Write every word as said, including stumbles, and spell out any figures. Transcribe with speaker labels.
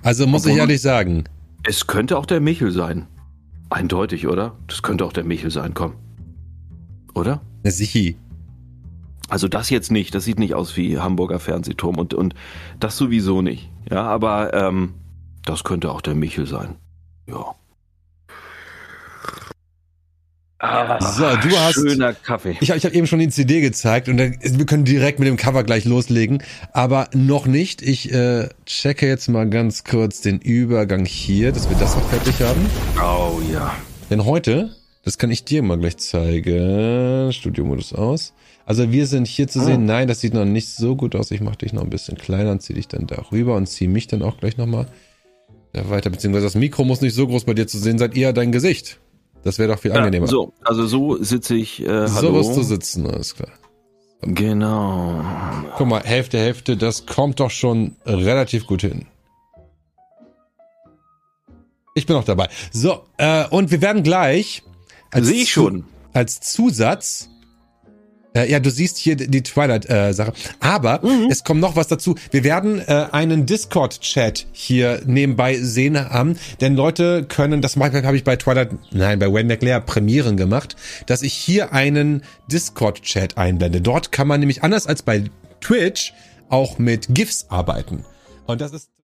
Speaker 1: Also muss
Speaker 2: Obwohl,
Speaker 1: ich ehrlich sagen.
Speaker 2: Es könnte auch der Michel sein. Eindeutig, oder? Das könnte auch der Michel sein, komm. Oder?
Speaker 1: Na, sichi.
Speaker 2: Also das jetzt nicht, das sieht nicht aus wie Hamburger Fernsehturm und, und das sowieso nicht. Ja, aber ähm, das könnte auch der Michel sein. Ja. Ah,
Speaker 1: So, du hast.
Speaker 2: schöner Kaffee.
Speaker 1: Ich, ich habe eben schon den C D gezeigt und dann, wir können direkt mit dem Cover gleich loslegen, aber noch nicht. Ich äh, checke jetzt mal ganz kurz den Übergang hier, dass wir das auch fertig haben.
Speaker 2: Oh ja.
Speaker 1: Denn heute, das kann ich dir mal gleich zeigen. Studiomodus aus. Also wir sind hier zu
Speaker 2: Ah.
Speaker 1: sehen. Nein, das sieht noch nicht so gut aus. Ich mache dich noch ein bisschen kleiner und ziehe dich dann da rüber und ziehe mich dann auch gleich nochmal da weiter. Beziehungsweise das Mikro muss nicht so groß bei dir zu sehen sein, eher dein Gesicht. Das wäre doch viel angenehmer.
Speaker 2: Ja, so, also so sitze ich. Äh,
Speaker 1: so
Speaker 2: hallo.
Speaker 1: wirst du sitzen, alles klar.
Speaker 2: Genau.
Speaker 1: Guck mal, Hälfte, Hälfte, das kommt doch schon relativ gut hin. Ich bin auch dabei. So, äh, und wir werden gleich als,
Speaker 2: Sehe ich schon.
Speaker 1: als Zusatz, äh, ja, du siehst hier die Twilight-Sache, aber
Speaker 2: Mhm.
Speaker 1: es kommt noch was dazu. Wir werden äh, einen Discord-Chat hier nebenbei sehen haben, denn Leute können, das habe ich bei Twilight, nein, bei Wayne McLear Premieren gemacht, dass ich hier einen Discord-Chat einblende. Dort kann man nämlich anders als bei Twitch auch mit GIFs arbeiten. Und das ist